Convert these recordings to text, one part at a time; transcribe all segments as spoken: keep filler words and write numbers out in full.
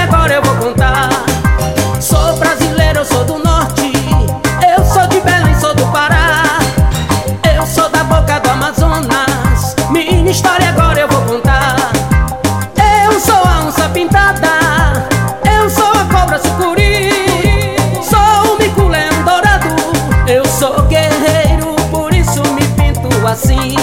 agora eu vou contar. Sou brasileiro, eu sou do norte, eu sou de Belém, sou do Pará, eu sou da boca do Amazonas, minha história agora eu vou contar. Eu sou a onça pintada, eu sou a cobra sucuri, sou o mico-leão dourado, eu sou guerreiro, por isso me pinto assim.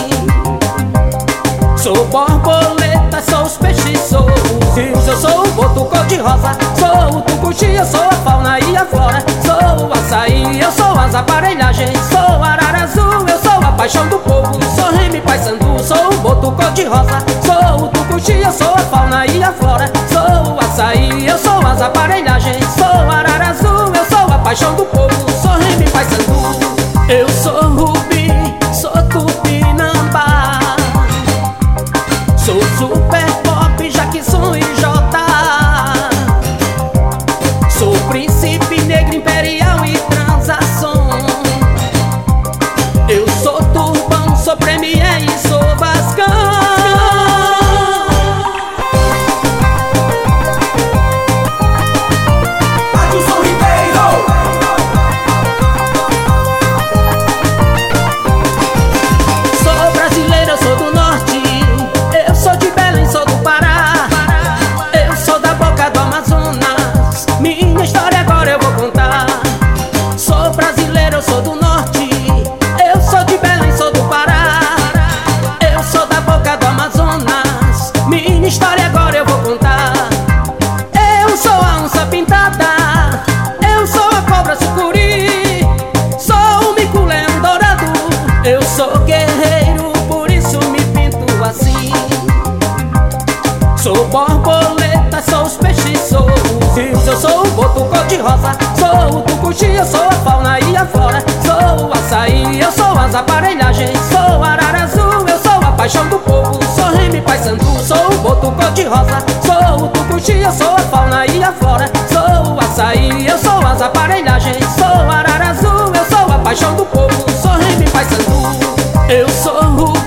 Sou borboleta, sou os peixes, sou os rios, eu sou o boto cor-de-rosa, sou o tucuxi, eu sou a fauna e a flora, sou o açaí, eu sou as aparelhagens, sou o arara azul, eu sou a paixão do povo, sou Remy Paysandu, sou o boto cor-de-rosa, sou o tucuxi, eu sou a fauna e a flora, sou o açaí, eu sou as aparelhagens, sou o arara azul, eu sou a paixão do povo, sou Remy Paysandu. Eu sou rubi, sou tupinambá, sou super pop, Jackson e Jota, sou príncipe negro imperial e transação. Eu sou turbão, sou premier e sou vascão. Adilson Ribeiro. Sou brasileiro, eu sou do norte, eu sou de Belém, sou do Pará, eu sou da boca do Amazonas, minha história agora eu vou contar. Sou brasileiro, eu sou do norte, eu sou de Belém, sou do Pará, eu sou da boca do Amazonas, minha história agora eu vou contar. Eu sou a onça pintada, eu sou a cobra sucuri, sou o mico-leão dourado, eu sou guerreiro, por isso me pinto assim. Sou borboleta, sou os peixes, sou os rios, eu sou o boto cor-de-rosa, sou o tucuxi, eu sou a fauna e a flora, sou o açaí, eu sou as aparelhagens, sou o arara azul, eu sou a paixão do povo, sou Remy Paysandu, sou o boto cor-de-rosa, sou o tucuxi, eu sou a fauna e a flora, sou o açaí, eu sou as aparelhagens, sou o arara azul, eu sou a paixão do povo, sou Remy Paysandu. Eu sou o